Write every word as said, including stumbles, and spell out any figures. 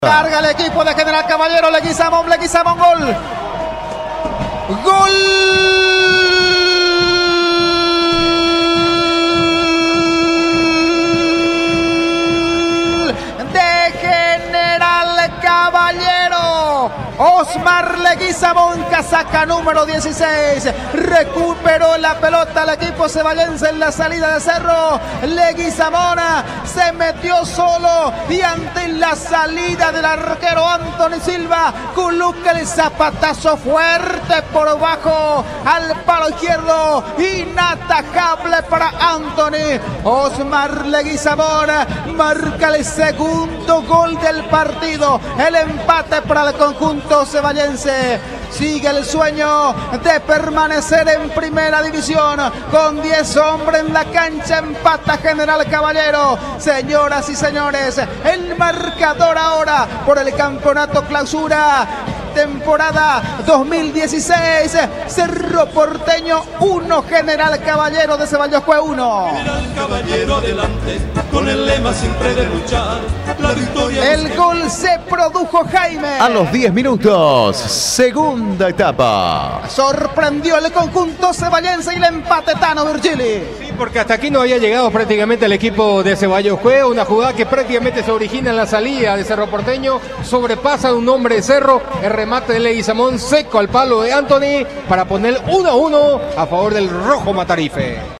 Carga el equipo de General Caballero, Leguizamón, Leguizamón, gol. Gol de General Caballero. Osmar Leguizamón, casaca número dieciséis, recuperó la pelota el equipo ceballense en la salida de Cerro. Leguizamón se metió solo y ante la salida del arquero Anthony Silva, coloca el zapatazo fuerte por bajo al palo izquierdo, inatajable para Anthony. Osmar Leguizamón marca el segundo gol del partido, el empate para el conjunto ceballense. Sigue el sueño de permanecer en primera división con diez hombres en la cancha. Empata General Caballero. Señoras y señores, el marcador ahora por el campeonato clausura temporada dos mil dieciséis, Cerro Porteño uno, General Caballero de Ceballos uno. General Caballero adelante, con el lema siempre de luchar, la victoria. El gol se produjo, Jaime, a los diez minutos, segunda etapa. Sorprendió el conjunto ceballense y el empate Tano Virgili. Sí, porque hasta aquí no había llegado prácticamente el equipo de Ceballos. Fue una jugada que prácticamente se origina en la salida de Cerro Porteño, sobrepasa un hombre de Cerro, el remate de Leguizamón seco al palo de Anthony para poner uno a uno a favor del Rojo Matarife.